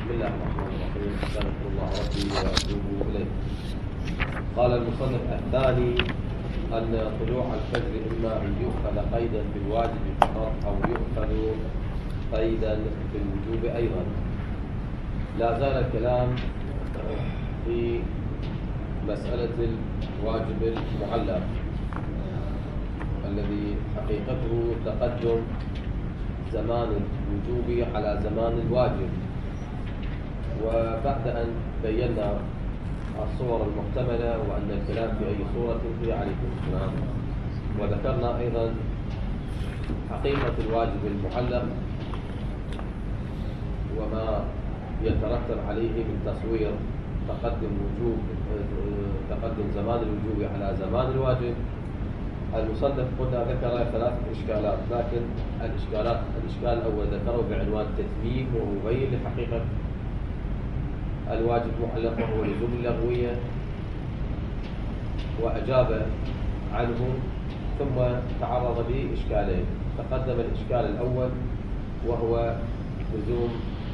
بسم الله الرحمن الرحيم. استغفر الله ربي واتوب اليه. قال المصنف الثاني ان طلوع الفجر اما ان يؤخذ قيدا في الواجب فقط او يؤخذ قيدا في الوجوب ايضا. لا زال الكلام في مساله الواجب المعلق الذي حقيقته تقدم زمان الوجوب على زمان الواجب. وبعد أن بينا الصور المحتملة وأن الكلام في أي صورة هي عليكم السلام، وذكرنا أيضا حقيقة الواجب المعلق وما يترتب عليه من تصوير تقدم زمان الوجوب على زمان الواجب. المصنف قلنا ذكر 3 إشكالات، لكن الإشكال الأول ذكره بعنوان تتميم ومبين لحقيقة الواجب المعلق وهو لزوم اللغوية، وأجاب عنه. ثم تعرض لإشكالين. تقدم الإشكال الأول وهو لزوم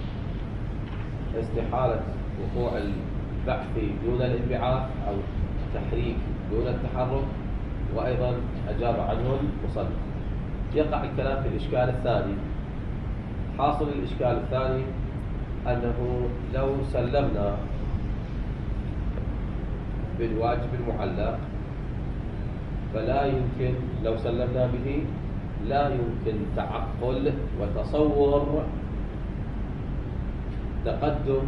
استحالة وقوع البحث دون الانبعاث أو التحريك دون التحرك، وأيضا أجاب عنه المصنف. يقع الكلام في الإشكال الثاني. حاصل الإشكال الثاني أنه لو سلمنا بالواجب المعلق فلا يمكن، لو سلمنا به لا يمكن تعقل وتصور تقدم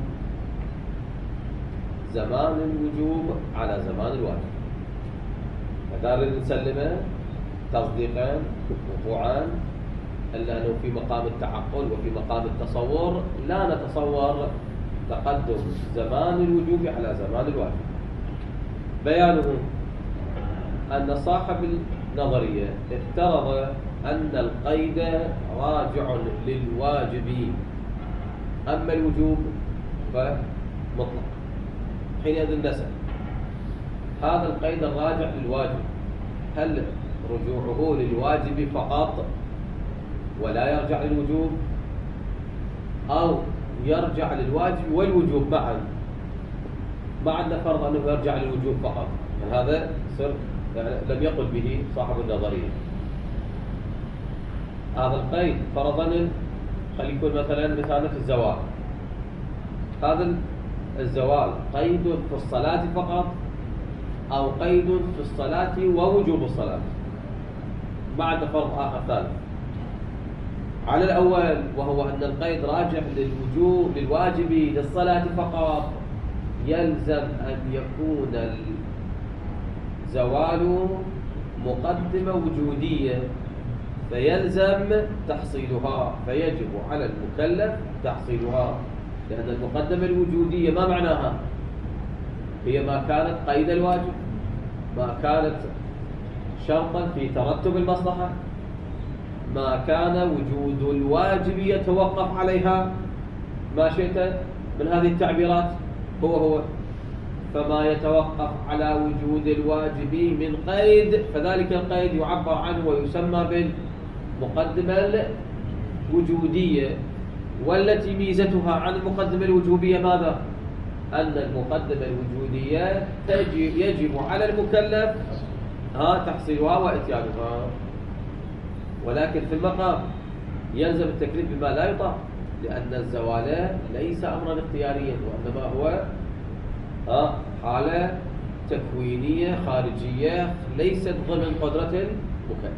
زمان الوجوب على زمان الواجب. فدار نسلمه تصديقان وقوعان، إلا أنه في مقام التعقل وفي مقام التصور لا نتصور تقدم زمان الوجوب على زمان الواجب. بيانه أن صاحب النظرية افترض أن القيد راجع للواجب، أما الوجوب فمطلق. حينئذ نسأل هذا القيد الراجع للواجب هل رجوعه للواجب فقط ولا يرجع للوجوب، أو يرجع للواجب والوجوب معا؟ بعد فرض أنه يرجع للوجوب فقط، يعني هذا يعني لم يقل به صاحب النظرية. هذا القيد فرضا خلي يكون مثلا في الزوال. هذا الزوال قيد في الصلاة فقط أو قيد في الصلاة ووجوب الصلاة بعد فرض آخر ثالث. على الأول وهو أن القيد راجع للواجب للصلاة فقط، يلزم أن يكون الزوال مقدمة وجودية فيلزم تحصيلها، فيجب على المكلف تحصيلها، لأن المقدمة الوجودية ما معناها؟ هي ما كانت قيد الواجب، ما كانت شرطا في ترتب المصلحة، ما كان وجود الواجب يتوقف عليها. ما شئت من هذه التعبيرات هو فما يتوقف على وجود الواجب من قيد فذلك القيد يعبر عنه ويسمى بالمقدمة الوجودية، والتي ميزتها عن المقدمة الوجوبية ماذا؟ أن المقدمة الوجودية يجب على المكلف تحصيلها وإتيانها، ولكن في المقام يلزم التكليف بما لا يطاق، لأن الزوال ليس أمرا اختياريا، وإنما هو حالة تكوينية خارجية ليست ضمن قدرة المكلف.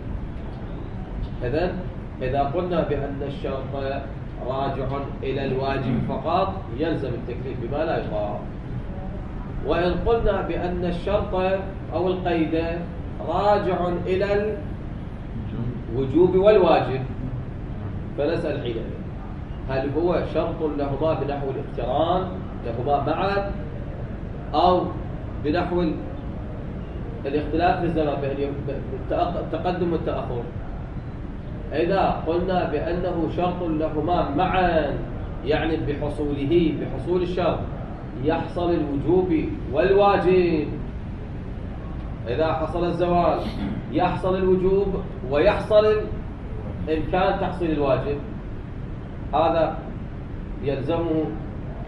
إذا قلنا بأن الشرط راجع إلى الواجب فقط يلزم التكليف بما لا يطاق، وإن قلنا بأن الشرط أو القيد راجع إلى الوجوب والواجب فنسأل حينئذ هل هو شرط لهما بنحو الاقتران لهما معا، أو بنحو الاختلاف في الزمان بين التقدم والتأخر؟ إذا قلنا بأنه شرط لهما معا يعني بحصول الشرط يحصل الوجوب والواجب. إذا حصل الزوال يحصل الوجوب ويحصل إمكان تحصيل الواجب. هذا يلزمه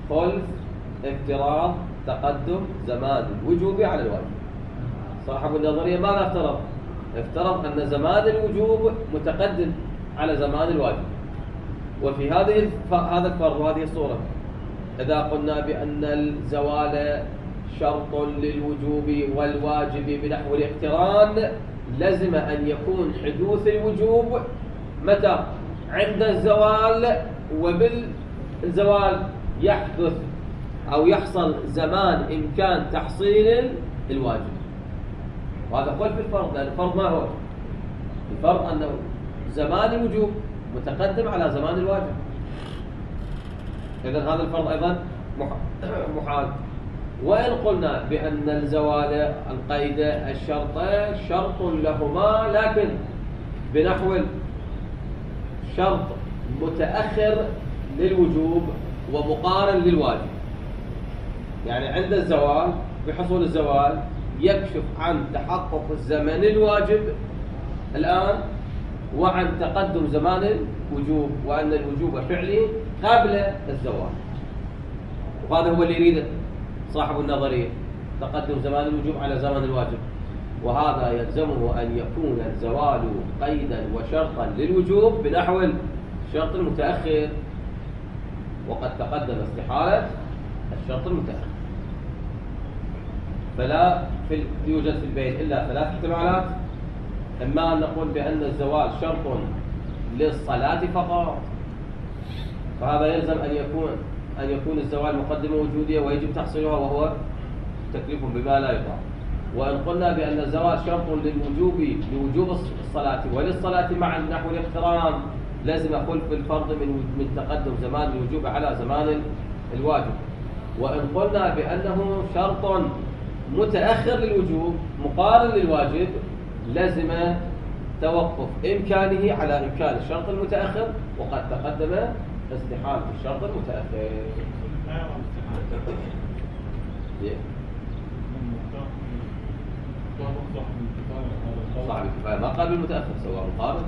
خلف افتراض تقدم زمان الوجوب على الواجب. صاحب النظرية ماذا افترض؟ افترض أن زمان الوجوب متقدم على زمان الواجب. وفي هذا الفرض وهذه الصورة، إذا قلنا بأن الزوال شرط للوجوب والواجب بنحو الاقتران، لزم أن يكون حدوث الوجوب متى؟ عند الزوال، وبالزوال يحدث أو يحصل زمان إمكان تحصيل الواجب. وهذا قول في الفرض، لأن الفرض ما هو؟ الفرض أنه زمان الوجوب متقدم على زمان الواجب. إذن هذا الفرض أيضا محال. وإن قلنا بأن الزوال القيد الشرط شرط لهما، لكن بنحو شرط متأخر للوجوب ومقارن للواجب. يعني عند الزوال، بحصول الزوال يكشف عن تحقق الزمن الواجب الآن، وعن تقدم زمان الوجوب، وأن الوجوب فعلي قبل الزوال. وهذا هو اللي يريده صاحب النظرية، تقدم زمان الوجوب على زمان الواجب. وهذا يلزمه أن يكون الزوال قيدا وشرطا للوجوب بنحو الشرط المتأخر، وقد تقدم استحالة الشرط المتأخر. فلا يوجد في البين إلا ثلاث احتمالات: إما أن نقول بأن الزوال شرط للصلاة فقط، فهذا يلزم أن يكون الزوال مقدمة وجودية ويجب تحصيلها، وهو تكليف بما لا يطاق. وإن قلنا بأن الزوال شرط لوجوب الصلاة وللصلاة معا نحو الاقتران، لازم خلف الفرض من تقدم زمان الوجوب على زمان الواجب. وإن قلنا بأنه شرط متأخر للوجوب مقارن للواجب، لازم توقف إمكانه على إمكان الشرط المتأخر، وقد تقدم استحالة الشرط المتأخر. صاحب الكفاية ما قال بالمتأخر، سواء مقارن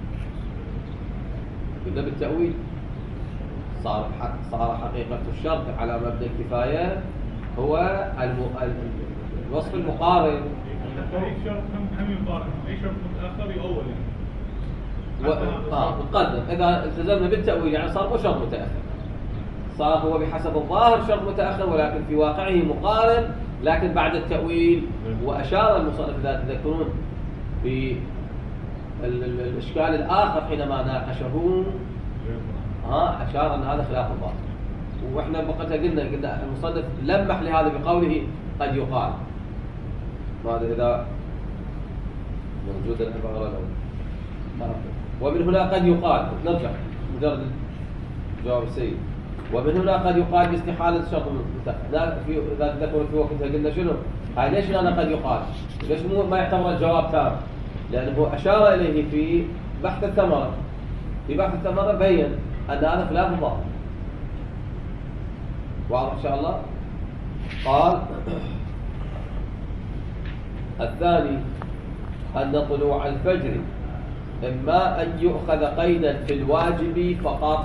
قلنا بالتأويل. صار حقيقة الشرط على مبدأ الكفاية هو الوصف المقارن. أي شرط هم يقارن، أي شرط متأخر يؤول يعني. مقدم. إذا التزمنا بالتأويل يعني صار مو شرط متأخر، صار هو بحسب الظاهر شرط متأخر، ولكن في واقعه مقارن، لكن بعد التأويل. وأشار المصنف إذا تذكرون في الإشكال الآخر حينما ناقشه، أشار أن هذا خلاف الظاهر. وإحنا بقتها قلنا المصنف لمح لهذا بقوله قد يقال. ماذا إذا موجود العبارة الأولى. ومن هنا قد يقال، نرجع مجرد جواب السيد. ومن هنا قد يقال باستحالة الشرط المتأخر. إذا تذكروا في وقتها قلنا شنو؟ هاي ليش أنا قد يقال؟ ليش ما يعتبر الجواب تام؟ لأنه أشار إليه في بحث الثمرة. في بحث الثمرة بين أن هذا خلاف الظاهر. واضح إن شاء الله؟ قال: الثاني أن طلوع الفجر إما أن يؤخذ قيدا في الواجب فقط،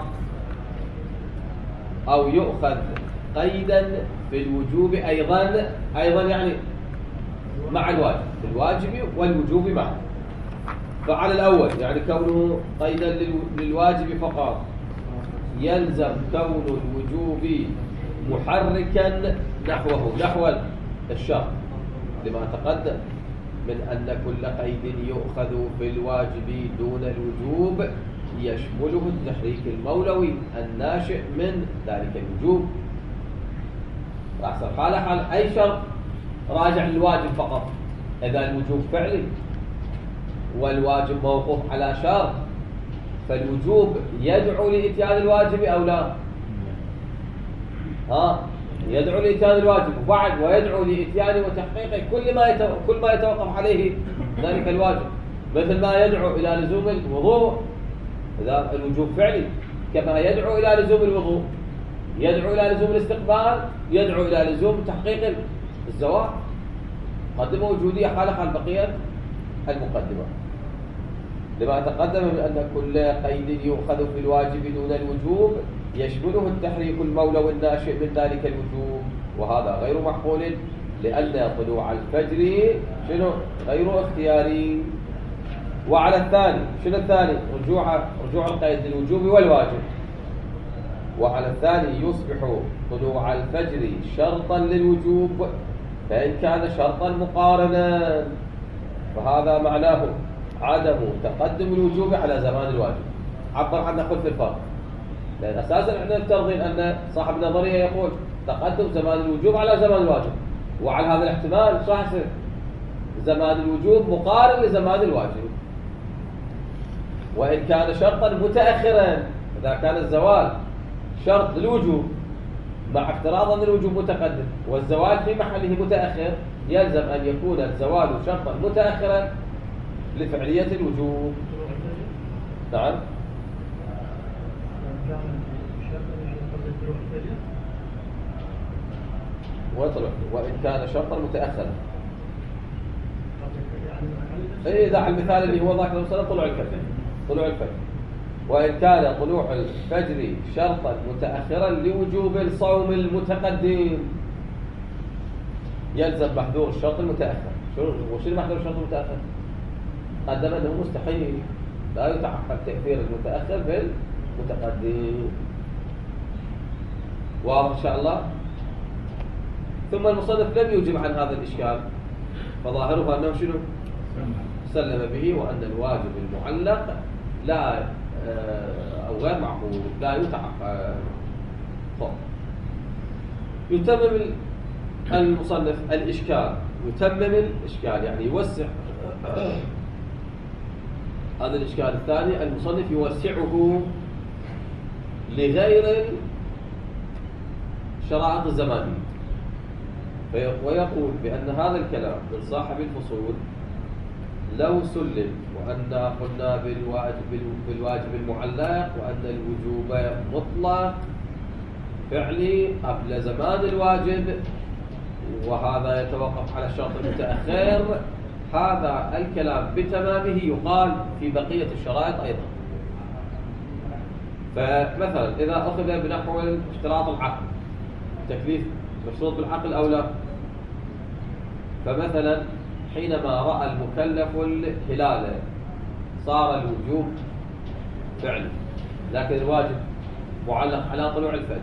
أو يؤخذ قيدا في الوجوب أيضا يعني مع الواجب، في الواجب والوجوب معا. فعلى الأول يعني كونه قيدا للواجب فقط، يلزم كون الوجوب محركا نحو الشرط، لما تقدم من أن كل قيد يؤخذ في الواجب دون الوجوب يشمله التحريك المولوي الناشئ من ذلك الوجوب. أحسن حال أي شرط راجع للواجب فقط. إذا الوجوب فعلي والواجب موقوف على شرط، فالوجوب يدعو لإتيان الواجب أو لا؟ يدعو لإتيان الواجب وبعد ويدعو لإتيان وتحقيق كل ما يتوقف عليه ذلك الواجب، مثل ما يدعو إلى لزوم الوضوء إذا الوجوب فعلي، كما يدعو إلى لزوم الوضوء، يدعو إلى لزوم الاستقبال، يدعو إلى لزوم تحقيق الزواج. مقدمة وجودية خالقة عن بقية المقدمة، لما تقدم من أن كل قيد يؤخذ في الواجب دون الوجوب يشمله التحريك المولوي الناشئ من ذلك الوجوب، وهذا غير معقول لأن طلوع الفجر شنو؟ غير اختياري. وعلى الثاني شنو الثاني؟ رجوع القيد للوجوب والواجب. وعلى الثاني يصبح طلوع الفجر شرطا للوجوب، فإن كان شرطا مقارنا فهذا معناه عدم تقدم الوجوب على زمان الواجب. عبر عنه خلف الفرق، لأن أساسا احنا نفترضين أن صاحب النظرية يقول تقدم زمان الوجوب على زمان الواجب، وعلى هذا الاحتمال صح يصير زمان الوجوب مقارن لزمان الواجب. وإن كان شرطا متأخرا، إذا كان الزوال شرط للوجوب مع افتراض أن الوجوب متقدم والزوال في محله متأخر، يلزم أن يكون الزوال شرطا متأخرا لفعلية الوجوب. نعم. وإن كان شرطا متأخرا، إذا على المثال اللي هو ذاك المثال طلوع الفجر. وإن كان طلوع الفجر شرطا متأخرا لوجوب الصوم المتقدم، يلزم محذور الشرط المتأخر. وشو محذور الشرط المتأخر؟ قدم أنه مستحيل، لا يتحقق تأثير المتأخر بالمتقدم. واضح إن شاء الله. ثم المصنف لم يجب عن هذا الإشكال، فظاهره أنه شنو؟ سلم به، وأن الواجب المعلق لا أو غير معقول، لا يتحقق. يتمم المصنف الإشكال، يعني يوسع هذا الإشكال الثاني. المصنف يوسعه لغير شرائط الزمانية، ويقول بأن هذا الكلام من صاحب الفصول لو سلم، وأن قلنا بالواجب المعلق، وأن الوجوب مطلق فعلي قبل زمان الواجب، وهذا يتوقف على الشرط المتأخر، هذا الكلام بتمامه يقال في بقية الشرائط أيضا. فمثلا إذا أخذ بنحو اشتراط العقل، تكليف مشروط بالعقل أو لا، فمثلا حينما رأى المكلف الهلال صار الوجوب فعلي، لكن الواجب معلق على طلوع الفجر،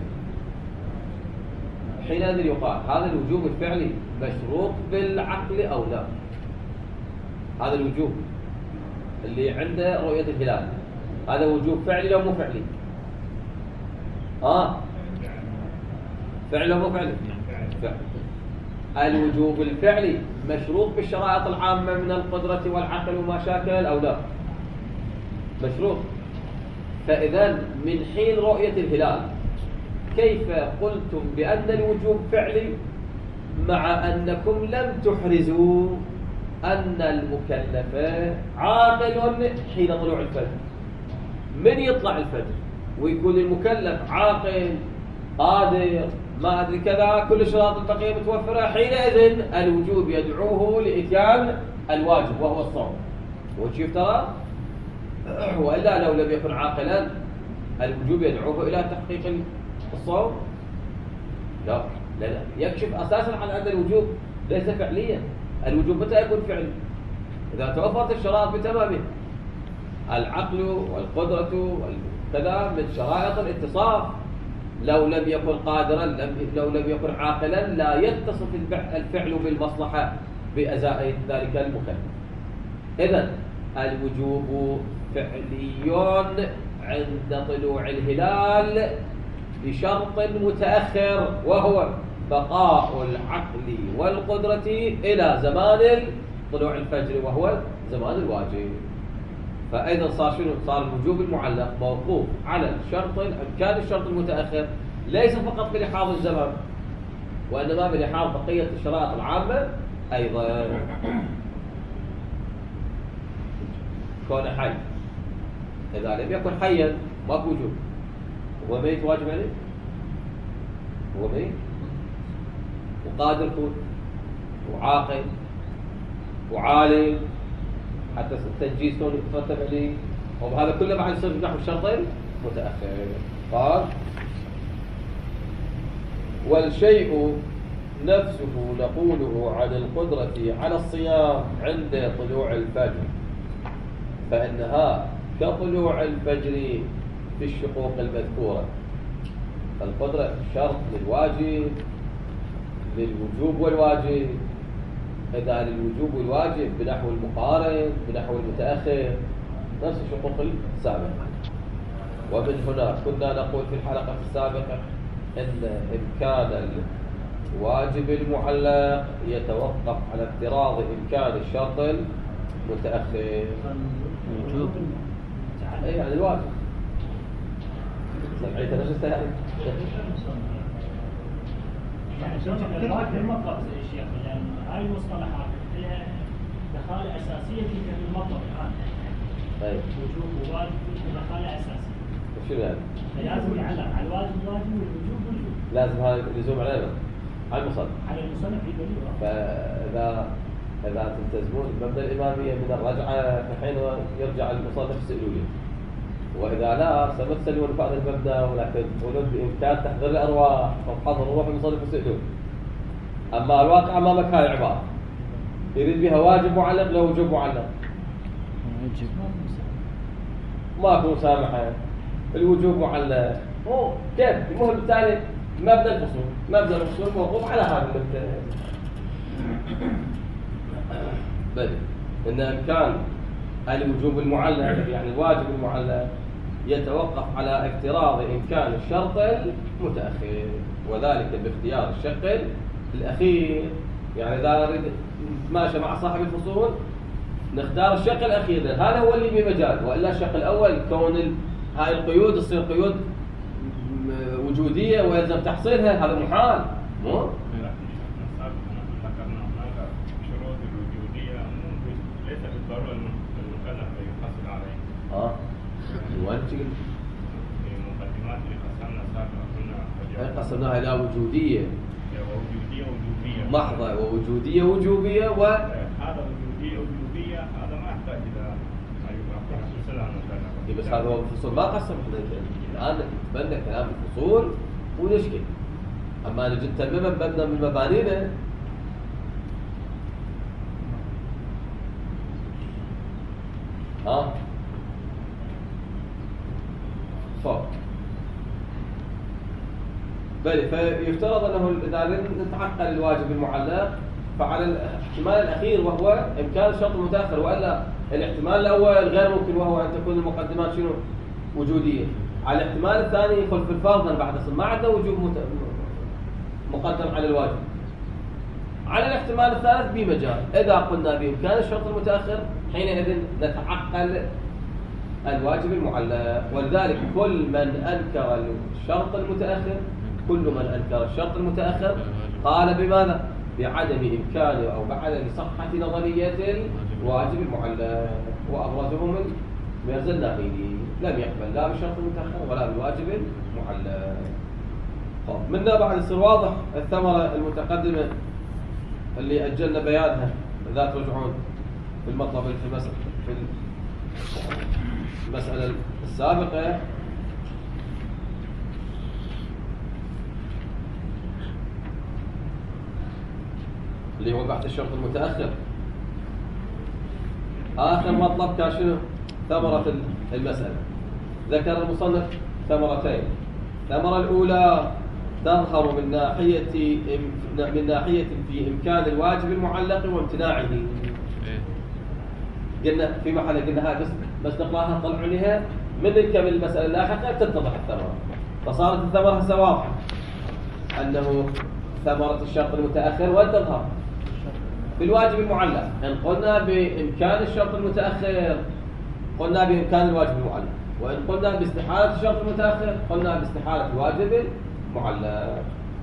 حينئذ يقال هذا الوجوب الفعلي مشروط بالعقل أو لا؟ هذا الوجوب اللي عنده رؤية الهلال هذا وجوب فعلي لو مو فعلي؟ فعلي لو مو فعلي؟ فعلي. الوجوب الفعلي مشروط بالشرائط العامة من القدرة والعقل وما شاكل أو لا؟ مشروط. فإذا من حين رؤية الهلال كيف قلتم بأن الوجوب فعلي مع أنكم لم تحرزوا أن المكلف عاقل حين طلوع الفجر؟ من يطلع الفجر ويكون المكلف عاقل قادر ما أدري كذا، كل شرائط البقية متوفرة، حينئذ الوجوب يدعوه لإتيان الواجب وهو الصوم. وشوف ترى، وإلا لو لم يكن عاقلا الوجوب يدعوه إلى تحقيق الصوم؟ لا، يكشف أساسا عن أن الوجوب ليس فعليا. الوجوب متى يكون فعلي؟ إذا توفرت الشرائط بتمامها، العقل والقدرة والكذا من شرائط الاتصاف. لو لم يكن قادرا، لو لم يكن عاقلا، لا يتصف الفعل بالمصلحة بأزاء ذلك المكلف. إذن الوجوب فعلي عند طلوع الهلال بشرط متأخر، وهو بقاء العقل والقدرة إلى زمان طلوع الفجر وهو زمان الواجب. فأيضا صار الوجوب المعلق موقوف على الشرط كان الشرط المتأخر، ليس فقط بلحاظ الزمان وإنما بلحاظ بقية الشرائط العامة أيضا. كون حي، إذا لم يكن حيا ماكو وجوب. هو ميت واجب عليه؟ هو ميت وقادر يكون وعاقل وعالم حتى التنجيز يترتب عليه، وهذا كله بعد يصير نحو الشرطين متأخر. قال والشيء نفسه نقوله عن القدرة على الصيام عند طلوع الفجر، فإنها كطلوع الفجر في الشقوق المذكورة. القدرة شرط للواجب، للوجوب والواجب. إذا للوجوب والواجب بنحو المقارن بنحو المتأخر نفس الشقوق السابقة. ومن هنا كنا نقول في الحلقة السابقة إن إمكان الواجب المعلق يتوقف على افتراض إمكان الشرط المتأخر. وجوب يعني الواجب سمعت نفسه يعني الواجب المطلق زي الشيخ، لأن هاي المصطلحات لها دخالة أساسية في المطلق الآن. طيب وجوب وواجب دخالة أساسية. شو يعني؟ فلازم يعلق على الواجب واجب والوجوب وجوب. لازم هذا اللزوم علينا على المصنف. على المصنف في دليل. فإذا تلتزمون بمبدأ الإمامية من الرجعة فحين يرجع المصنف يسألوا لي، وإذا لا سنرسلون بهذا المبدأ، ولكن تقولون بإمكان تحضير الأرواح أو حضر روح المصنف يسألون. أما الواقع أمامك هاي العبارة يريد بها واجب معلق لو وجوب معلق، ماكو مسامحة، الوجوب معلق كيف؟ المهم بالتالي مبدأ الفصول موقوف على هذا المبدأ. بل إن إمكان الوجوب المعلق يعني الواجب المعلق يتوقف على افتراض إمكان الشرط المتأخر، وذلك باختيار الشق الأخير. يعني إذا نريد نتماشى مع صاحب الفصول نختار الشق الأخير، هذا هو اللي بمجال، وإلا الشق الأول كون هاي القيود تصير قيود وجودية ويلزم تحصيلها، هذا محال. مو شروط الوجودية ليس بالضرورة المكلف يحصل عليه. وين في المقدمات اللي قسمنا سابقا قسمناها إلى وجودية ووجودية محضة ووجودية وجوبية هذا وجودية هذا ما يحتاج إلى ما يفصل عن المكلف. بس هذا هو الفصول ما قسم الآن نتبنى كلام الفصول ونشكل. أما نجد تماما بدنا من مبانينا فوق بل فيفترض أنه إذا نتعقل الواجب المعلق فعلى الاحتمال الأخير وهو إمكان الشرط المتأخر، وإلا الاحتمال الأول غير ممكن وهو أن تكون المقدمات شنو؟ وجودية. على الاحتمال الثاني يدخل في الفرض بعد ما عندنا وجوب مقدم على الواجب. على الاحتمال الثالث بمجال إذا قلنا بإمكان الشرط المتأخر حينئذ نتعقل الواجب المعلق. ولذلك كل من أنكر الشرط المتأخر قال بماذا؟ بعدم إمكانه أو بعدم صحة نظرية الواجب المعلق، وأبرزهم من ميرزا الناقيدي لم يقبل لا بالشرط المتأخر ولا بالواجب المعلق. منا بعد يصير واضح الثمرة المتقدمة اللي أجلنا بيانها، إذا ترجعون في المطلب في المسألة السابقة اللي هو بعد الشرط المتأخر. آخر مطلب كان شنو؟ ثمرة المسألة. ذكر المصنف ثمرتين. الثمرة الأولى تظهر من ناحية في إمكان الواجب المعلق وامتناعه. قلنا في محل قلنا هاي بس نقراها نطلع عليها من نكمل المسألة اللاحقة تتضح الثمرة. فصارت الثمرة هسه واضحة أنه ثمرة الشرط المتأخر وتظهر في الواجب المعلق. إن قلنا بإمكان الشرط المتأخر قلنا بإمكان الواجب المعلق، وإن قلنا باستحالة الشرط المتأخر قلنا باستحالة الواجب المعلق.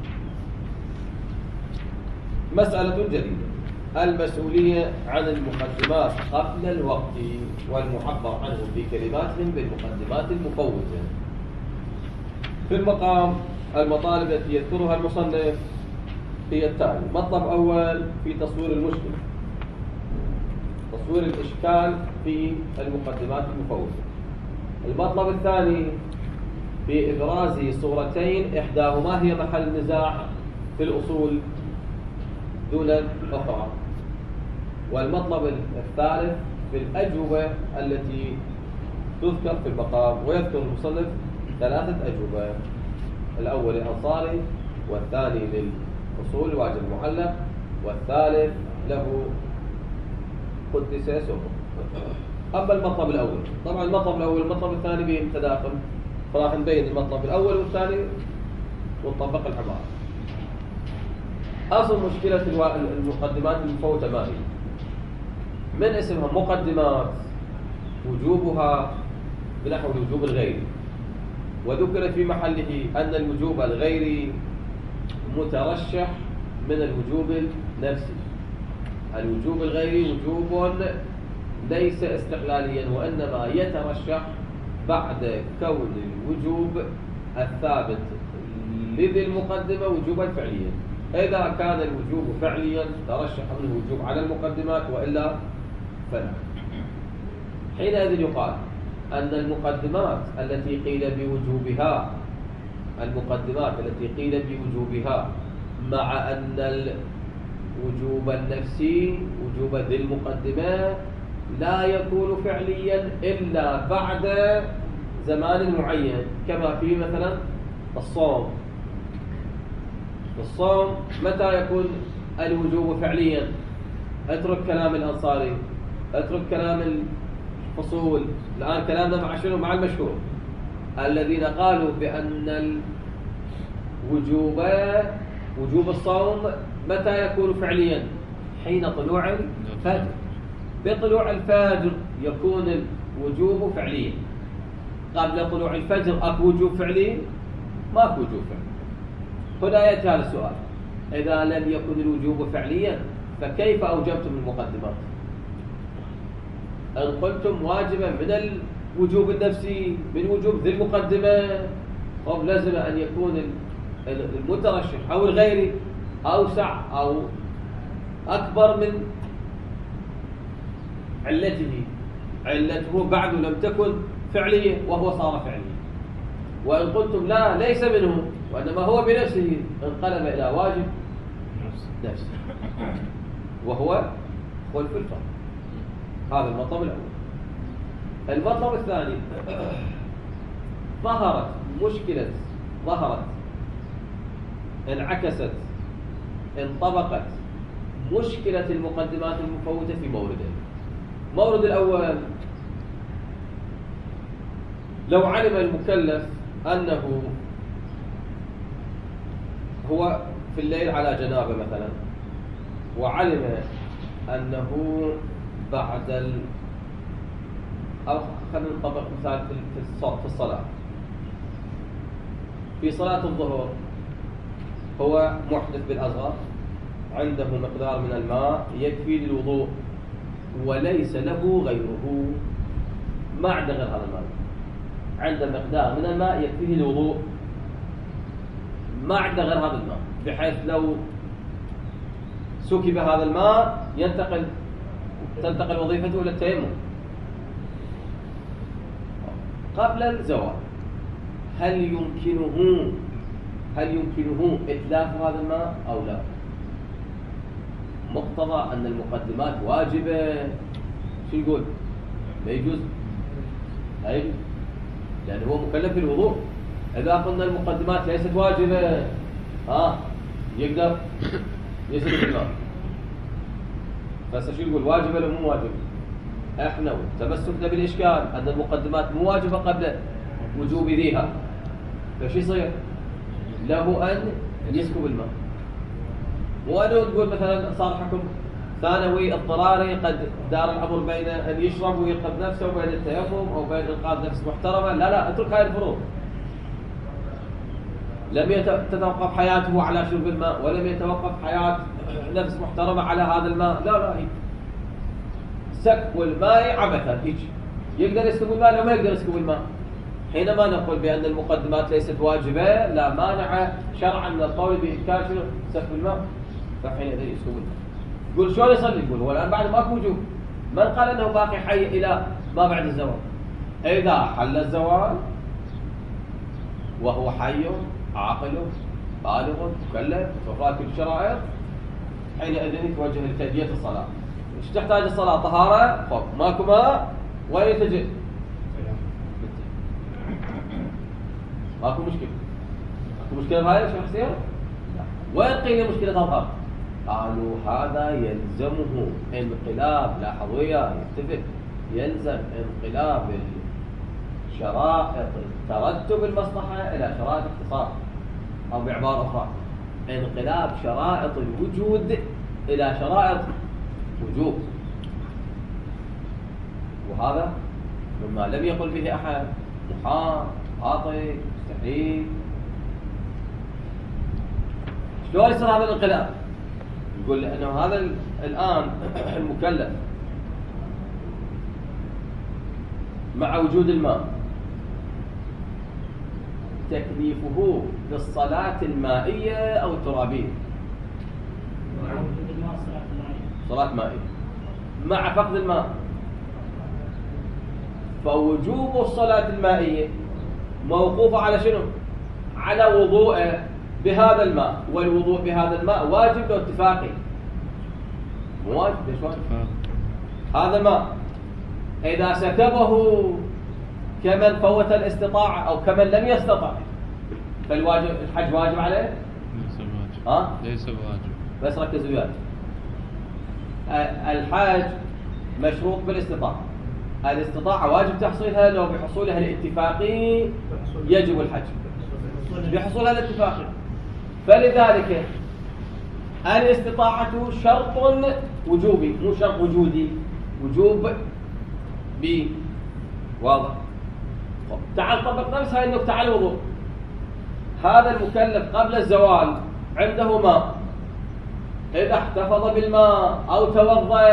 مسألة جديدة: المسؤولية عن المقدمات قبل الوقت والمعبر عنه في كلماتهم بالمقدمات المفوتة. في المقام المطالب التي يذكرها المصنف هي التالي: مطلب أول في تصوير المشكلة، تصوير الإشكال في المقدمات المفوتة. المطلب الثاني بإبراز صورتين إحداهما هي محل النزاع في الأصول دون الأخرى، والمطلب الثالث في الأجوبة التي تذكر في المقام. ويذكر المصنف 3 أجوبة: الأول الأنصاري، والثاني للأصول الواجب المعلق، والثالث له قدس سوره. أما المطلب الأول، طبعا المطلب الأول والمطلب الثاني بهم تداخل، فراح نبين المطلب الأول والثاني ونطبق العبارة. أصل مشكلة المقدمات المفوتة ما هي؟ من اسمها مقدمات وجوبها بنحو الوجوب الغيري، وذكر في محله أن الوجوب الغيري مترشح من الوجوب النفسي. الوجوب الغيري وجوب ليس استقلاليا، وإنما يترشح بعد كون الوجوب الثابت لذي المقدمة وجوبا فعليا. إذا كان الوجوب فعليا ترشح منه الوجوب على المقدمات، وإلا فلا. حينئذ يقال أن المقدمات التي قيل بوجوبها مع أن الوجوب النفسي وجوب ذي المقدمة لا يكون فعليا إلا بعد زمان معين، كما في مثلا الصوم. الصوم متى يكون الوجوب فعليا؟ اترك كلام الأنصاري، اترك كلام الفصول، الآن كلامنا مع شنو؟ مع المشهور الذين قالوا بأن وجوب الصوم متى يكون فعليا؟ حين طلوع الفجر. بطلوع الفجر يكون الوجوب فعليا. قبل طلوع الفجر أكو وجوب فعلي؟ ماكو وجوب فعلي. هنا يأتي هذا السؤال: إذا لم يكن الوجوب فعليا فكيف أوجبتم المقدمات؟ أن قلتم واجبا من الوجوب النفسي، من وجوب ذي المقدمة، طب لازم أن يكون المترشح أو الغيري أوسع أو أكبر من علته بعد لم تكن فعلية وهو صار فعليا. وإن قلتم لا ليس منه وإنما هو بنفسه، انقلب إلى واجب نفسي، وهو خلف الفرق. هذا المطلب الأول. المطلب الثاني: انعكست، انطبقت مشكلة المقدمات المفوتة في موردين. المورد الأول: لو علم المكلف أنه هو في الليل على جنابه مثلا، وعلم أنه بعد أو خلينا نطبق مثال في الصلاة. في صلاة الظهر هو محدث بالأصغر، عنده مقدار من الماء يكفي للوضوء، وليس له غيره، ما عنده غير هذا الماء، عنده مقدار من الماء يكفيه للوضوء، ما عنده غير هذا الماء، بحيث لو سكب هذا الماء تنتقل وظيفته إلى التيمم. قبل الزوال هل يمكنه إتلاف هذا الماء أو لا؟ مقتضى أن المقدمات واجبة، شو يقول؟ لا يجوز، لا يجوز، لأنه هو مكلف بالوضوء. إذا قلنا المقدمات ليست واجبة يقدر يسلك الماء، بس شو يقول؟ واجبة ولا مو واجبة؟ احنا تمسكنا بالإشكال أن المقدمات مو واجبة قبل وجوب ذيها، فشو يصير؟ له أن يسكب الماء. وأنه تقول مثلا صار حكم ثانوي اضطراري، قد دار الأمر بين أن يشرب وينقذ نفسه وبين التيمم أو بين إنقاذ نفس محترمة. لا، اترك هاي الفروض. لم تتوقف حياته على شرب الماء، ولم يتوقف حياة نفس محترمة على هذا الماء. لا، سكب الماء عبثا. يقدر يسكب الماء لا ما يقدر يسكب الماء. حينما نقول بأن المقدمات ليست واجبة لا مانع شرعا من القول بإمكان سكب الماء، فحينئذ يسكب الماء. يقول شلون يصلي؟ يقول هو الآن بعد ماكو وجوب. من قال أنه باقي حي إلى ما بعد الزوال؟ إذا حل الزوال وهو حي عاقل بالغ مكلف توفرت كل الشرائط، حينئذ يتوجه لتأدية الصلاة. ايش تحتاج الصلاة؟ طهارة، خب ماكو ماء، وين تجي؟ ماكو مشكلة. ماكو مشكلة بهاي يا شيخ حسين؟ وين قيل المشكلة تظهر؟ قالوا هذا يلزمه انقلاب، لاحظوا وياي اتفق، يلزم انقلاب شرائط ترتب المصلحة إلى شرائط اختصار، أو بعبارة أخرى انقلاب شرائط الوجود إلى شرائط وجوب، وهذا مما لم يقل به أحد، محال، خاطئ، مستحيل. شلون يصير هذا الانقلاب؟ يقول لأنه هذا الآن المكلف مع وجود الماء تكليفه بالصلاة المائية أو الترابية؟ صلاة مائية. مع فقد الماء فوجوب الصلاة المائية موقوف على شنو؟ على وضوءه بهذا الماء، والوضوء بهذا الماء واجب لو اتفاقي، مو واجب. ليش واجب؟ هذا الماء إذا سكبه كمن فوت الاستطاعة أو كمن لم يستطع فالواجب الحج واجب عليه؟ ليس واجب. ليس واجب. بس ركزوا وياي، الحج مشروط بالاستطاعة، الاستطاعة واجب تحصيلها لو بحصولها الاتفاقي يجب الحج، بحصولها الاتفاقي. فلذلك الاستطاعة شرط وجوبي، مو شرط وجودي، وجوب بي، واضح؟ تعال طبق نفس هاي النقطة على الوضوء. هذا المكلف قبل الزوال عنده ماء، إذا احتفظ بالماء أو توضأ،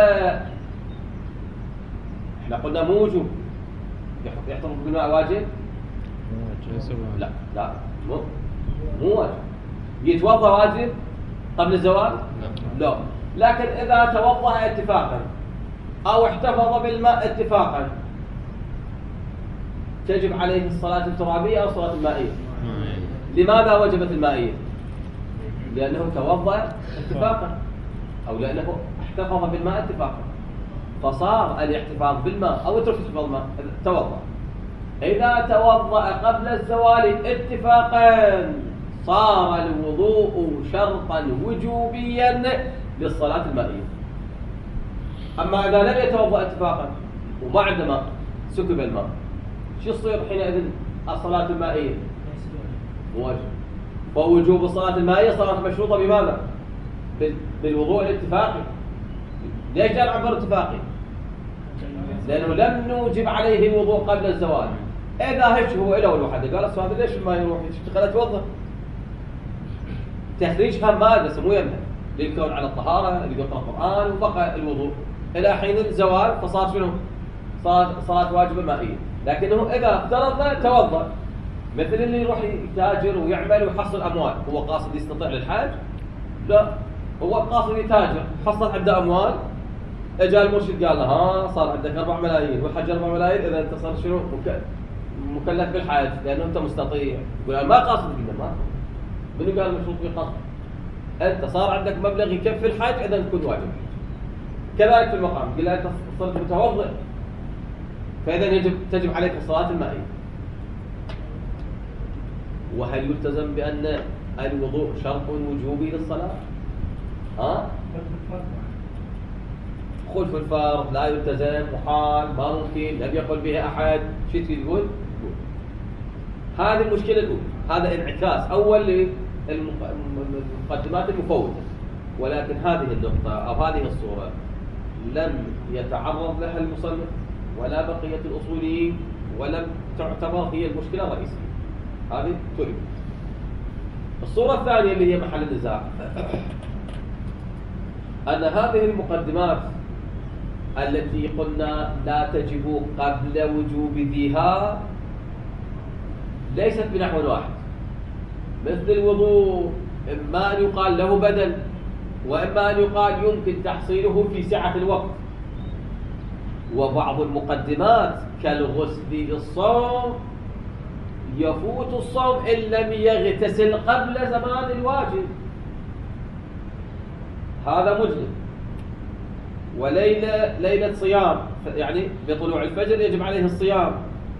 احنا قلنا مو وجوب، يحتفظ بالماء واجب؟ لا لا، مو واجب. يتوضأ واجب قبل الزوال؟ لا. لكن إذا توضأ اتفاقا أو احتفظ بالماء اتفاقا تجب عليه الصلاة الترابية أو الصلاة المائية. لماذا وجبت المائية؟ لأنه توضأ اتفاقا أو لأنه احتفظ بالماء اتفاقا، فصار الاحتفاظ بالماء أو اترك احتفاظ بالماء توضأ. إذا توضأ قبل الزوال اتفاقا صار الوضوء شرطا وجوبيا للصلاة المائية. أما إذا لم يتوضأ اتفاقا وبعد ما سكب الماء، شو يصير حينئذ؟ الصلاة المائية واجب. ووجوب الصلاة المائية صارت مشروطة بماذا؟ بالوضوء الاتفاقي. ليش جاء العبر اتفاقي؟ لأنه لم نوجب عليه الوضوء قبل الزوال. إذا هيك هو إله الوحدة قال السؤال ليش ما يروح يشتغل أتوضأ؟ تخريج هم مادة مو يمنع للكون على الطهارة اللي يقرأ القرآن وبقى الوضوء إلى حين الزوال، فصار شنو؟ صار صلاة واجبة مائية. لكنه إذا افترضنا توضأ، مثل اللي يروح يتاجر ويعمل ويحصل أموال، هو قاصد يستطيع للحاج؟ لا، هو قاصد يتاجر، حصل عنده أموال، اجى المرشد قال له ها صار عندك 4 ملايين والحج 4 ملايين، إذا أنت صار شنو؟ مكلف بالحج لأنه أنت مستطيع. يقول أنا ما قاصد كذا، ما منو قال مشروط بقصد؟ أنت صار عندك مبلغ يكفي الحج إذا تكون واجب. كذلك في المقام قل أنت صرت متوضئ فإذا تجب عليك الصلاة المائية. وهل يلتزم بأن الوضوء شرط وجوبي للصلاة؟ خلف الفرض لا يلتزم، محال، ما ممكن، لم يقل به أحد. شو تقول؟ هذه المشكلة الأولى، هذا انعكاس أول للمقدمات المفوتة. ولكن هذه النقطة أو هذه الصورة لم يتعرض لها المصنف ولا بقية الأصوليين، ولم تعتبر هي المشكلة الرئيسية. هذه تريد. الصورة الثانية اللي هي محل النزاع أن هذه المقدمات التي قلنا لا تجب قبل وجوب ذيها ليست بنحو واحد. مثل الوضوء إما أن يقال له بدل، وإما أن يقال يمكن تحصيله في سعة الوقت. وبعض المقدمات كالغسل للصوم يفوت الصوم إن لم يغتسل قبل زمان الواجب، هذا مجزم. ليلة صيام يعني بطلوع الفجر يجب عليه الصيام،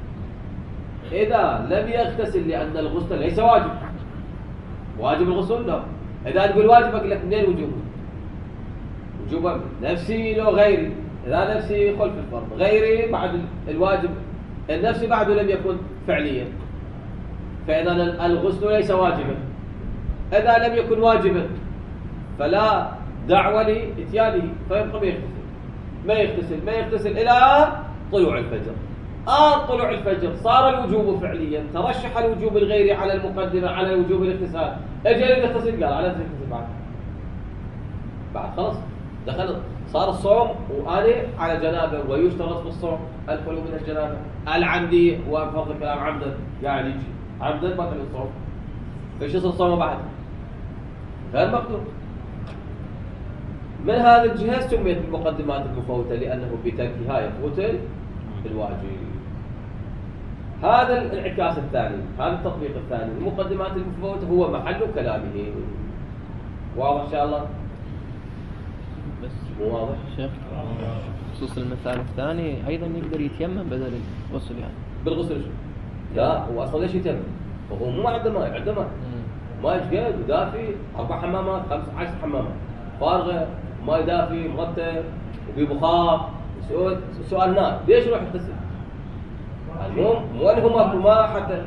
إذا لم يغتسل لأن الغسل ليس واجب، واجب الغسل لا. إذا تقول واجب أقول لك منين وجوبه؟ وجوبه نفسي لو غيري، إذا نفسي خلف الفرض، غيري بعد الواجب النفسي بعده لم يكن فعليا، فإذا الغسل ليس واجبا. إذا لم يكن واجبا فلا دعوة لإتيانه، فيبقى ما يغتسل إلى طلوع الفجر. طلوع الفجر صار الوجوب فعليا، ترشح الوجوب الغيري على المقدمة على وجوب الاغتسال، اجل يغتسل قال على تغتسل بعد خلاص دخل صار الصوم وأنا على جنابه. ويشترط في الصوم الخلو من الجنابه العمدي، وفرض الكلام عمدا يعني يجي عمدا ما كان الصوم، فايش يصير صومه بعد؟ غير مقدور. من هذا الجهة سميت المقدمات المفوتة لأنه بتركها يفوت الواجب. هذا الانعكاس الثاني، هذا التطبيق الثاني. المقدمات المفوتة هو محل كلامه. واضح إن شاء الله؟ بس مو واضح؟ شيخ خصوص المثال الثاني أيضا يقدر يتيمم بدل الغسل يعني. بالغسل شو؟ لا هو أصلا ليش يتيمم؟ هو مو عنده ماء، عنده ماء. ماء جيد ودافي، 4 حمامات 15 حمامات فارغة، ماء دافي مرتب وببخار. سؤال نار ليش يروح يغتسل؟ مو انه ماكو ماء حتى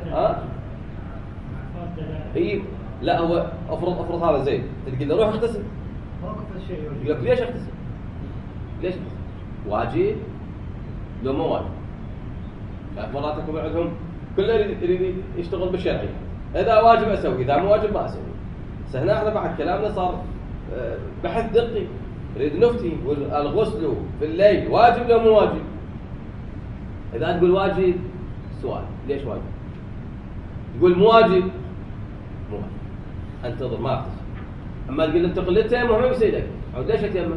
اي لا هو افرض هذا زين، تقول له روح اغتسل، يقول لك ليش اغتسل؟ ليش اغتسل؟ واجب لو مو واجب؟ يعني مرات يكون عندهم كله يريد يشتغل بالشرعي، اذا واجب اسوي، اذا مو واجب ما اسوي. هنا احنا بعد كلامنا صار بحث دقي، نريد نفتي الغسل في الليل واجب لو مو واجب؟ إذا تقول واجب سؤال ليش واجب؟ تقول مو واجب مو واجب، انتظر ما اغتسل. اما تقول انتقل للتيمم ما بيصيدك، عود ليش اتيمم؟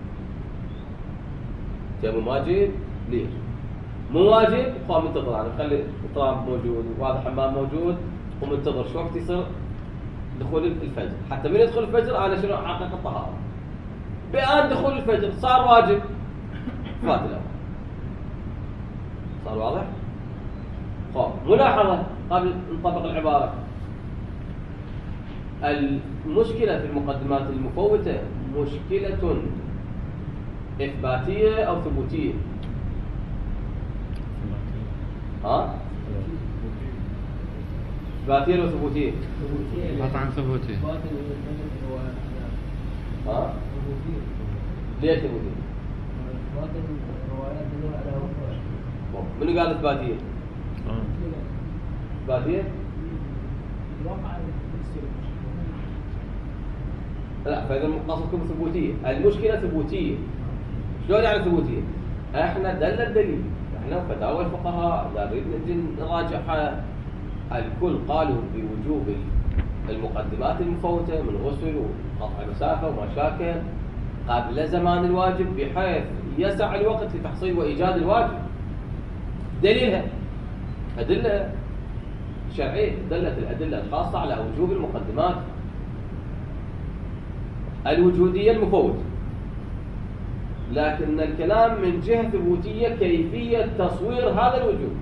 تيمم واجب ليش؟ مو واجب قام منتظر، يعني خلي التراب موجود وهذا حمام موجود ومنتظر شو وقت يصير دخول الفجر، حتى من يدخل الفجر انا شنو احقق الطهاره. بآن دخول الفجر صار واجب، فات الأمر. صار واضح؟ طيب ملاحظة قبل نطبق العبارة. المشكلة في المقدمات المفوتة مشكلة إثباتية أو ثبوتية؟ إثباتية أو ثبوتية؟ قطعا ثبوتية. ليه ثبوتية؟ منو قال إثباتية؟ إثباتية؟ لا فإذا قصدكم ثبوتية. المشكلة ثبوتية. شلون يعني ثبوتية؟ احنا دل الدليل، احنا فتاوى الفقهاء لا نريد نراجعها. الكل قالوا بوجوب المقدمات المفوتة من غسل وقطع مسافة ومشاكل قبل زمان الواجب بحيث يسع الوقت لتحصيل وإيجاد الواجب. دليلها أدلة شرعية، دلت الأدلة الخاصة على وجوب المقدمات الوجودية المفوتة. لكن الكلام من جهة ثبوتية كيفية تصوير هذا الوجوب.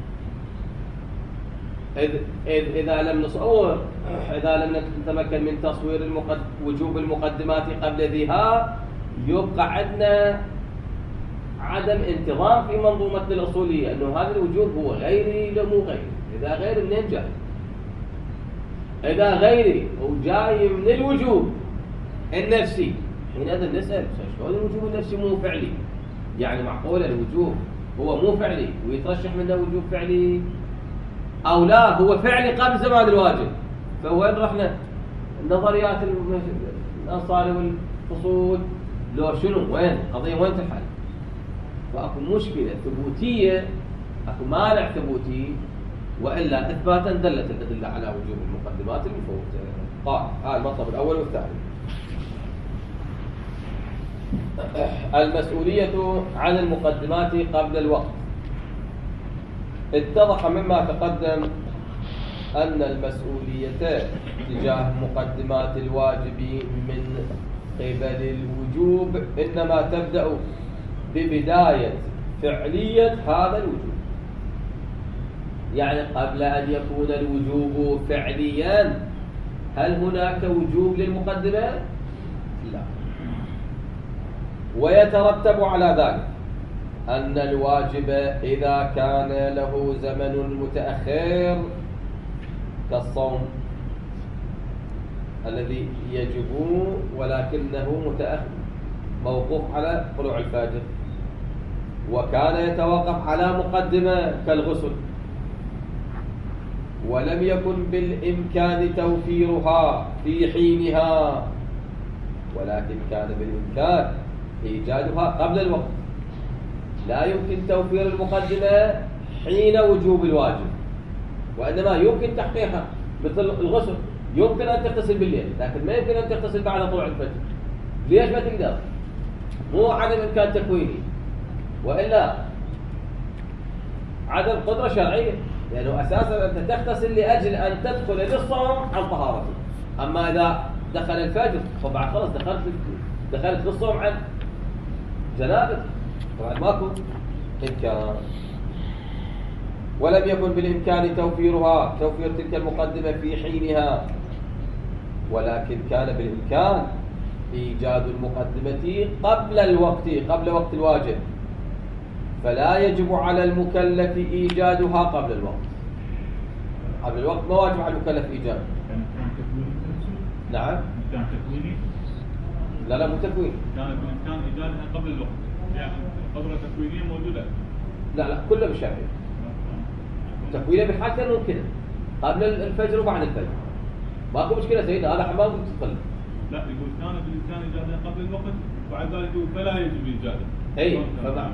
إذا لم نصور، إذا لم نتمكن من تصوير وجوب المقدمات قبل ذيها يبقى عندنا عدم انتظام في منظومتنا الأصولية، أنه هذا الوجوب هو غيري لو مو غيري. إذا غير منين جاي؟ إذا غيري وجاي من الوجوب النفسي حينئذ نسأل شلون الوجوب النفسي مو فعلي؟ يعني معقول الوجوب هو مو فعلي ويترشح منه وجوب فعلي؟ أو لا هو فعلي قبل زمان الواجب؟ فوين رحنا؟ النظريات الأنصاري والفصول لو شنو وين؟ قضية وين تنحل؟ فأكو مشكلة ثبوتية، أكو مانع ثبوتي، وإلا إثباتا دلت الأدلة على وجوب المقدمات المفوتة. قال هذا المطلب الأول والثاني. المسؤولية عن المقدمات قبل الوقت. اتضح مما تقدم أن المسؤولية تجاه مقدمات الواجب من قبل الوجوب إنما تبدأ ببداية فعلية هذا الوجوب. يعني قبل أن يكون الوجوب فعليا هل هناك وجوب للمقدمة؟ لا. ويترتب على ذلك أن الواجب إذا كان له زمن متأخر كالصوم الذي يجب ولكنه متأخر موقوف على طلوع الفجر، وكان يتوقف على مقدمة كالغسل، ولم يكن بالإمكان توفيرها في حينها، ولكن كان بالإمكان إيجادها قبل الوقت. لا يمكن توفير المقدمة حين وجوب الواجب، وإنما يمكن تحقيقها، مثل الغسل يمكن أن تغتسل بالليل لكن ما يمكن أن تغتسل بعد طلوع الفجر. ليش ما تقدر؟ مو عدم إمكان تكويني، وإلا عدم قدرة شرعية، لأنه أساسا أنت تغتسل لأجل أن تدخل للصوم عن طهارته. أما إذا دخل الفجر طبعا خلاص دخلت للصوم عن جنابه، طبعا ماكو إمكان. ولم يكن بالإمكان توفير تلك المقدمة في حينها، ولكن كان بالإمكان إيجاد المقدمة قبل وقت الواجب، فلا يجب على المكلف إيجادها قبل الوقت. قبل الوقت ما واجب على المكلف إيجاد. نعم. كان تكويني؟ لا مو تكوين. كان بالإمكان إيجادها قبل الوقت، يعني قدرة تكوينية موجودة. لا كله بالشافعي. تكوينه بحالتين ممكنة، قبل الفجر وبعد الفجر. ماكو مشكلة سيدي، هذا حمام تدخل. لا يقول كان بالإمكان إيجادها قبل الوقت، وبعد ذلك يقول فلا يجب إيجادها. أي فنعم.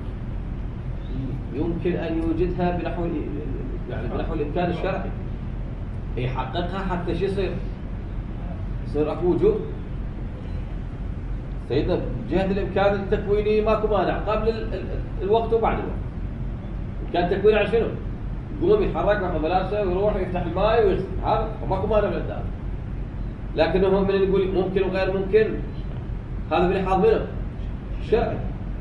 يمكن أن يوجدها بنحو الإمكان الشرعي، يحققها حتى شو يصير أكو وجوب. سيدنا جهة الإمكان التكويني ماكو مانع قبل الوقت وبعد الوقت. كان تكوين على شنو؟ يقوم يتحرك مع ملابسه ويروح ويفتح الماء ويغسل، هذا وماكو مانع من الدار. لكنه من يقول ممكن وغير ممكن، هذا بلحاظ منه الشرعي.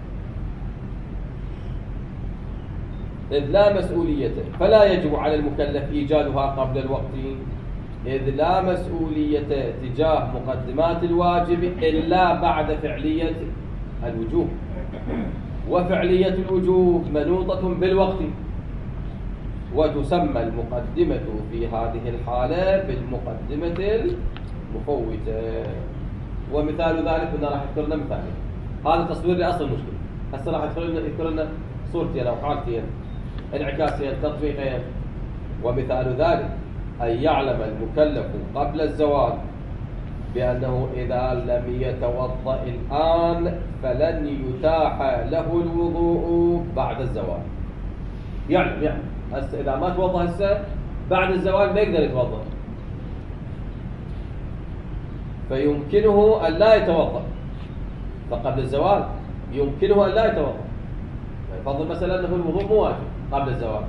إذ لا مسؤولية فلا يجب على المكلف إيجادها قبل الوقت، إذ لا مسؤولية تجاه مقدمات الواجب إلا بعد فعلية الوجوب، وفعلية الوجوب منوطة بالوقت، وتسمى المقدمة في هذه الحالة بالمقدمة المفوتة. ومثال ذلك كنا راح يذكر لنا مثالين. هذا تصوير لأصل المشكلة. هسه راح يذكر لنا صورتين أو حالتين انعكاسين تطبيقين. ومثال ذلك أن يعلم المكلف قبل الزواج بأنه إذا لم يتوضأ الآن فلن يتاح له الوضوء بعد الزواج. يعلم هسه إذا ما توضأ هسه بعد الزواج ما يقدر يتوضأ، فيمكنه أن لا يتوضأ، فقبل الزواج يمكنه أن لا يتوضأ. يفضل مثلا أنه الوضوء مو واجب قبل الزواج،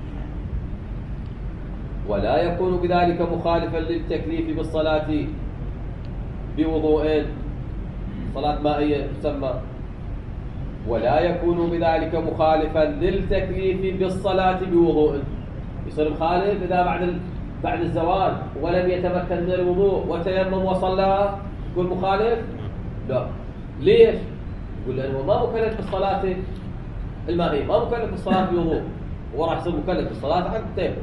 ولا يكون بذلك مخالفا للتكليف بالصلاة بوضوءين، صلاة مائية تسمى، ولا يكون بذلك مخالفا للتكليف بالصلاة بوضوء. يصير مخالف إذا بعد الزواج ولم يتمكن من الوضوء وتيمم وصلى، يكون مخالف؟ لا. ليش؟ يقول لأنه ما مكلف بالصلاة المائية، ما مكلف بالصلاة بوضوء، وراح يصير مكلف بالصلاة عن التيمم.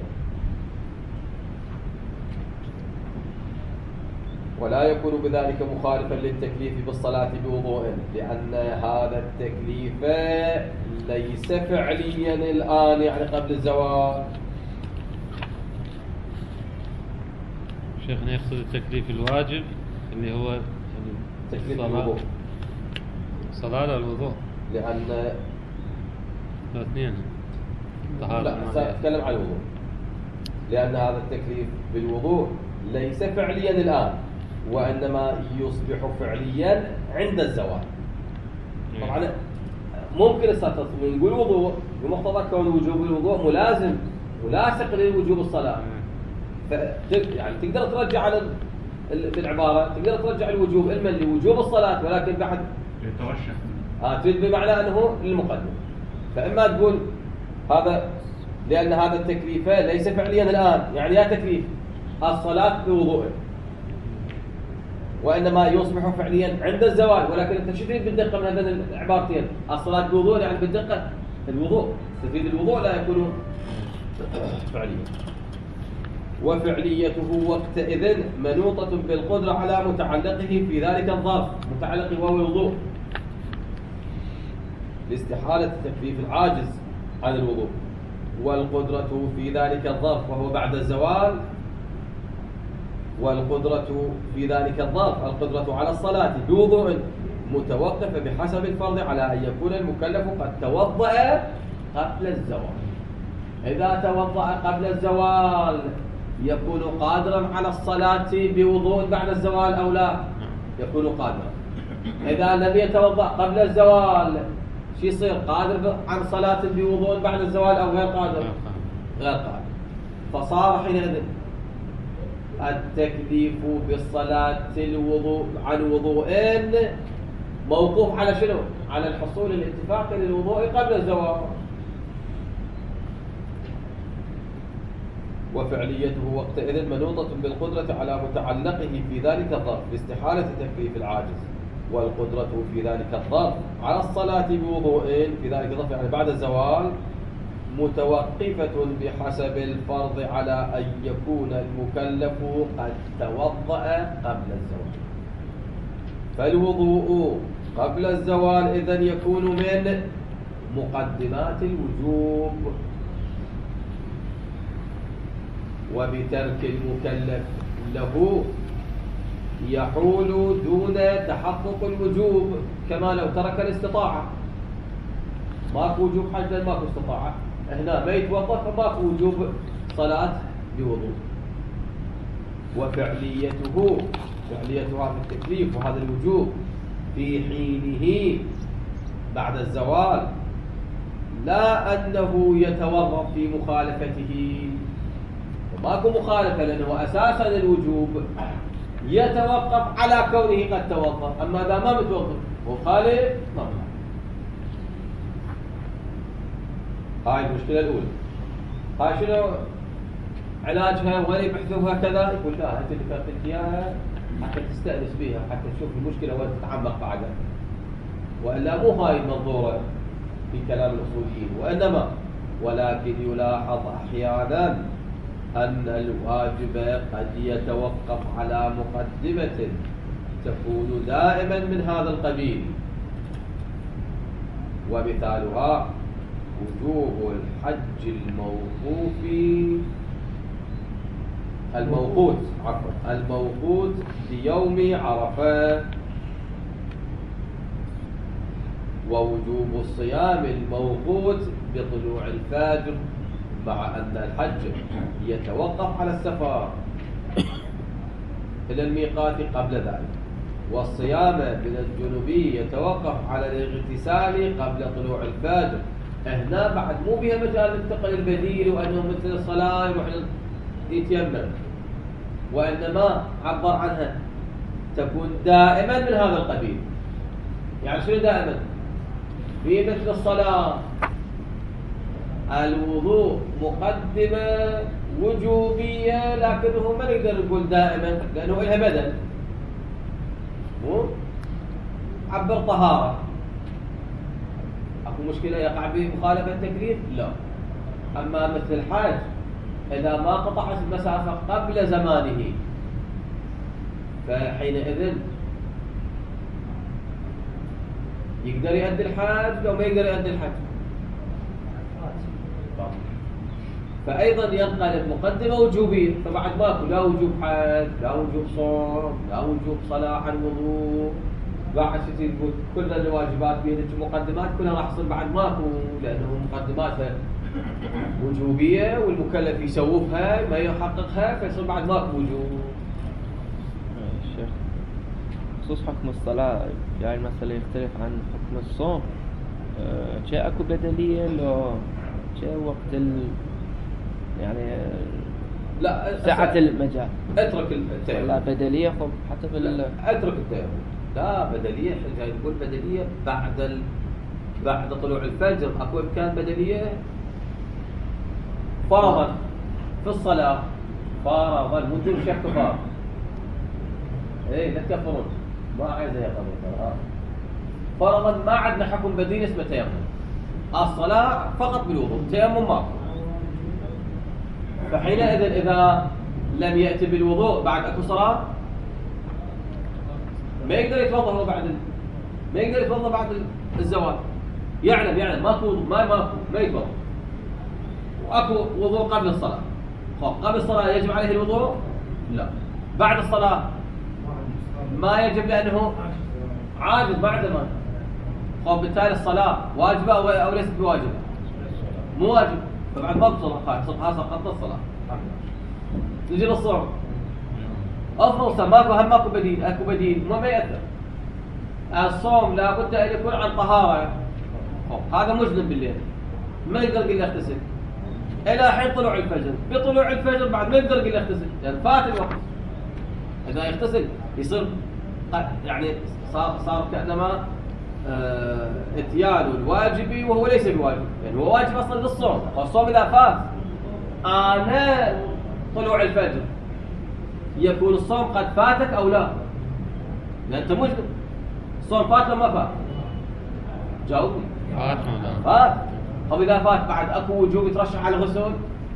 ولا يكون بذلك مخالفا للتكليف بالصلاة بوضوء، لأن هذا التكليف ليس فعليا الآن، يعني قبل الزواج. شيخنا يقصد التكليف الواجب اللي هو تكليف الوضوء، الصلاة ولا الوضوء؟ لأن الاثنين. لا سأتكلم عن الوضوء، لأن هذا التكليف بالوضوء ليس فعليا الآن، وإنما يصبح فعليا عند الزواج. طبعا ممكن نقول وضوء بمقتضى كون وجوب الوضوء ملاصق لوجوب الصلاة، يعني تقدر ترجع على بالعبارة تقدر ترجع الوجوب إما لوجوب الصلاة ولكن بعد يترشح تريد بمعنى أنه للمقدم. فإما تقول هذا لأن هذا التكليف ليس فعليا الآن، يعني يا تكليف الصلاة بوضوء، وإنما يصبح فعليا عند الزوال. ولكن أنت شو تريد بالدقة من هذين العبارتين؟ الصلاة بوضوء يعني بالدقة الوضوء، تفيد الوضوء لا يكون فعليا. وفعليته وقتئذ منوطة بالقدرة على متعلقه في ذلك الظرف، متعلق وهو الوضوء، لاستحالة تكليف العاجز عن الوضوء. والقدرة في ذلك الظرف وهو بعد الزوال، والقدرة في ذلك الظرف القدرة على الصلاة بوضوء متوقفة بحسب الفرض على أن يكون المكلف قد توضأ قبل الزوال. إذا توضأ قبل الزوال يكون قادرا على الصلاة بوضوء بعد الزوال أو لا؟ يكون قادرا. إذا لم يتوضأ قبل الزوال شو يصير؟ قادر عن صلاة بوضوء بعد الزوال أو غير قادر؟ غير قادر. فصار حينئذ التكليف بالصلاة الوضوء عن وضوءين موقوف على شنو؟ على الحصول الاتفاق للوضوء قبل الزوال. وفعليته وقتئذ منوطة بالقدرة على متعلقه في ذلك الظرف باستحالة تكليف العاجز. والقدرة في ذلك الظرف على الصلاة بوضوء في ذلك الظرف يعني بعد الزوال متوقفة بحسب الفرض على أن يكون المكلف قد توضأ قبل الزوال. فالوضوء قبل الزوال إذن يكون من مقدمات الوجوب، وبترك المكلف له يحول دون تحقق الوجوب، كما لو ترك الاستطاعة. ماكو وجوب حج لأن ماكو استطاعة، هنا ما يتوظف فماكو وجوب صلاة بوضوء. وفعليته هذا التكليف وهذا الوجوب في حينه بعد الزوال، لا أنه يتورط في مخالفته، ماكو مخالفة لأنه أساسا الوجوب يتوقف على كونه قد توظف. أما إذا ما متوظف وخالف طبعا. هاي المشكلة الأولى. هاي شنو علاجها؟ وين يبحثوها كذا؟ يقول لا أنت اللي كانت إياها حتى تستأنس بيها، حتى تشوف المشكلة وين تتعمق بعدها، وإلا مو هاي المنظورة في كلام الأصوليين. وإنما ولكن يلاحظ أحيانا أن الواجب قد يتوقف على مقدمة تكون دائما من هذا القبيل، ومثالها وجوب الحج الموقوت بيوم عرفة، ووجوب الصيام الموقوت بطلوع الفجر، مع أن الحج يتوقف على السفر إلى الميقات قبل ذلك، والصيام من الجنوبي يتوقف على الاغتسال قبل طلوع الفجر. هنا بعد مو بها مجال ننتقل البديل وأنه مثل الصلاة يروح يتيمم، وإنما عبر عنها تكون دائما من هذا القبيل. يعني شنو دائما؟ في مثل الصلاة الوضوء مقدمة وجوبية، لكنه ما نقدر نقول دائما لأنه إلها بدل، مو عبر طهارة. أكو مشكلة يقع به مخالفة التكليف؟ لا. أما مثل الحاج إذا ما قطعت المسافة قبل زمانه فحينئذ يقدر يؤدي الحاج لو ما يقدر يؤدي الحاج، فأيضا ينقلب مقدمة وجوبية. فبعد ماكو لا وجوب حج، لا وجوب صوم، لا وجوب صلاة عن وضوء، بعد تقول كل الواجبات بيدك مقدمات كلها راح تصير بعد ماكو، لأنه مقدماتها وجوبية والمكلف يسوفها ما يحققها، فيصير بعد ماكو وجوب. الشيخ بخصوص حكم الصلاة يعني المسألة يختلف عن حكم الصوم، شيء أكو بدلية لو شيء وقت يعني لا سعة المجال. اترك التيمم. لا بدلية خب حتى في اترك التيمم. لا بدلية، احنا جاي نقول بدلية بعد طلوع الفجر. اكو امكان بدلية فرضا في الصلاة، فرضا مو شك فرض. ايه لا تكفرون، ما عايز يا قضية. فرضا ما عندنا حكم بديل اسمه تيمم، الصلاة فقط بالوضوء، تيمم ماكو. فحينئذ إذا لم يأتي بالوضوء بعد أكو صلاة ما يقدر يتوضأ هو ما يقدر يتوضأ بعد الزوال. يعلم ماكو وضوء، ما يتوضأ. وأكو وضوء قبل الصلاة. قبل الصلاة يجب عليه الوضوء؟ لا. بعد الصلاة ما يجب لأنه عاجز ما عنده مانع. بالتالي الصلاة واجبة أو ليست بواجبة؟ مو واجب، فبعد ما بصلاة سقطت الصلاة. نجي للصوم. افرض ماكو بديل، اكو بديل ما يأثر. الصوم لابد ان يكون عن طهارة. هذا مجنب بالليل ما يقدر يقول يغتسل الى حين طلوع الفجر. بطلوع الفجر بعد ما يقدر يقول يغتسل لان يعني فات الوقت. اذا يغتسل يصير يعني صار كأنما اتيان الواجب وهو ليس بواجب، يعني هو واجب اصلا للصوم. والصوم اذا فات انا طلوع الفجر يكون الصوم قد فاتك او لا؟ لان انت مجنب. الصوم فات ولا ما فات؟ جاوبني. فات. طب اذا فات بعد اكو وجوب يترشح على الغسل؟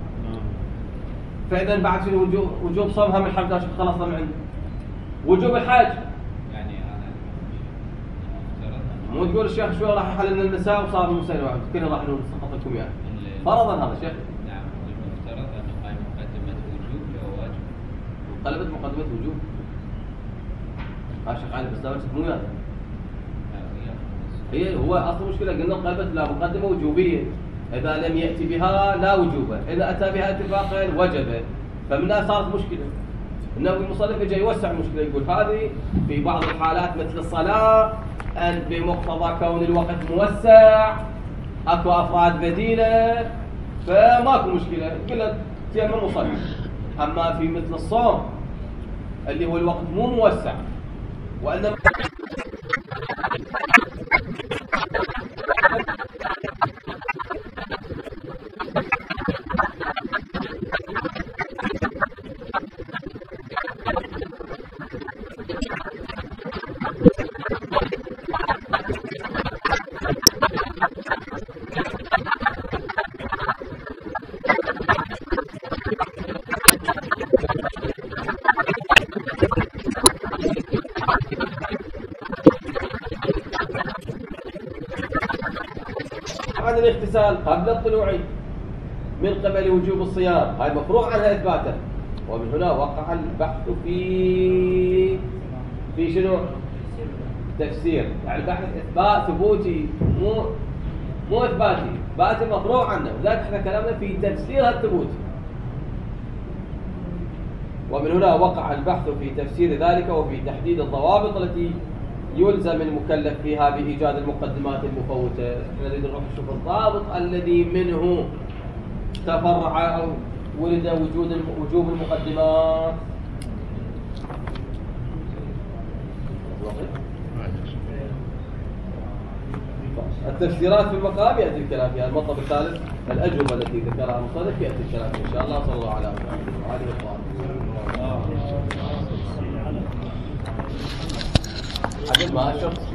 فاذا بعد شنو وجوب صومها من الحمد لله خلاص من عنده. وجوب الحج مو تقول الشيخ شو راح يحل لنا النساء وصار المسائل واحد كلنا راح نسقط لكم يعني. فرضا هذا شيخ. نعم المفترض ان قائم مقدمة وجوب له واجب. انقلبت مقدمة وجوب. شيخ علي بس مو يعني. هي هو اصل مشكلة قلنا انقلبت لا مقدمة وجوبية. اذا لم يأتي بها لا وجوبا، اذا اتى بها اتفاقا وجبا. فمنها صارت مشكلة. النووي المصنف جاي يوسع المشكلة، يقول هذه في بعض الحالات مثل الصلاة أن بمقتضى كون الوقت موسع أكو أفراد بديلة فماكو مشكلة، قلت تيمم وصلي. أما في مثل الصوم اللي هو الوقت مو موسع وإنما عن الاغتسال قبل الطلوع من قبل وجوب الصيام، هاي مفروغ عنها إثباتا. ومن هنا وقع البحث في شنو؟ تفسير. يعني البحث إثبات ثبوتي مو إثباتي، إثباتي مفروغ عنه، لذلك احنا كلامنا في تفسير الثبوتي. ومن هنا وقع البحث في تفسير ذلك وفي تحديد الضوابط التي يلزم المكلف فيها بإيجاد المقدمات المفوتة. نريد نروح نشوف الضابط الذي منه تفرع أو ولد وجوب المقدمات. التفسيرات في المقام يأتي الكلام فيها. المطلب الثالث الأجوبة التي ذكرها المصنف يأتي الكلام إن شاء الله. صلى الله على محمد وعلى آله وصحبه. عدد ما أشرت